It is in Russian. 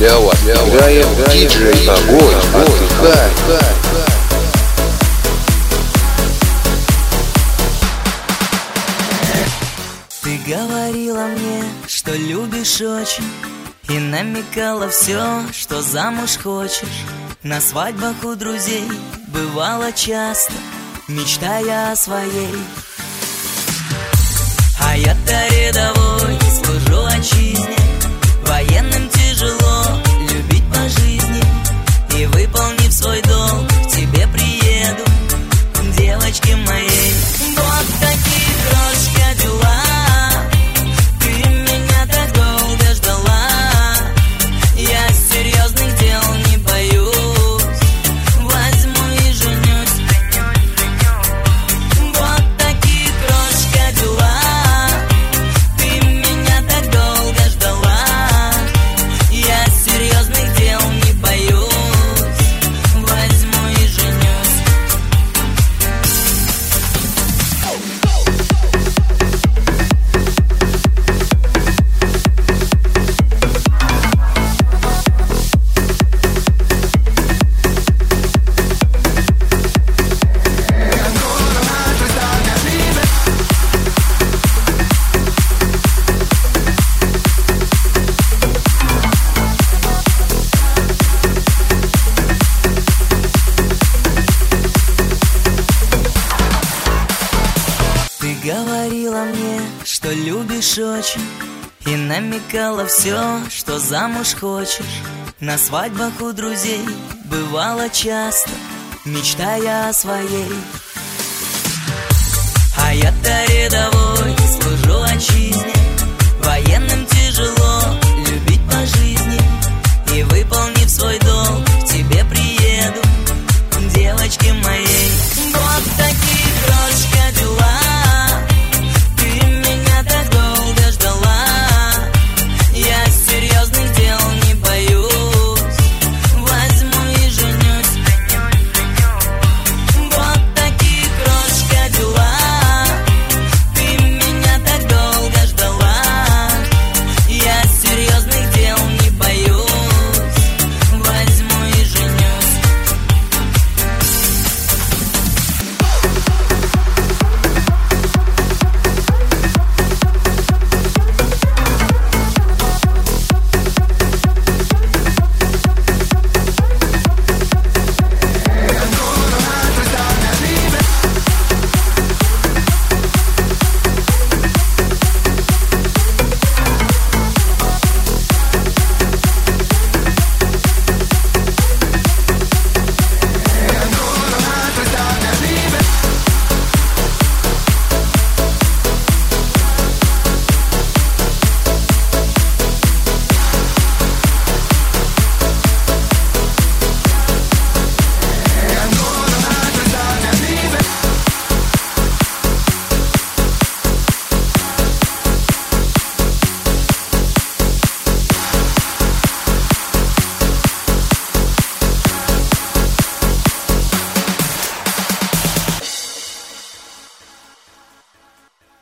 для вас играет диджей Огонь. Отдыхай. Ты говорила мне, что любишь очень, и намекала все, что замуж хочешь. На свадьбах у друзей бывало часто, мечтая о своей. А я-то рядовой, служу отчизне, военным тяжело любить по жизни. И выполнив свой долг, к тебе приеду, девочки моей. Вот такие крошки дела. Говорила мне, что любишь очень, и намекала все, что замуж хочешь. На свадьбах у друзей бывало часто, мечтая о своей. А я-то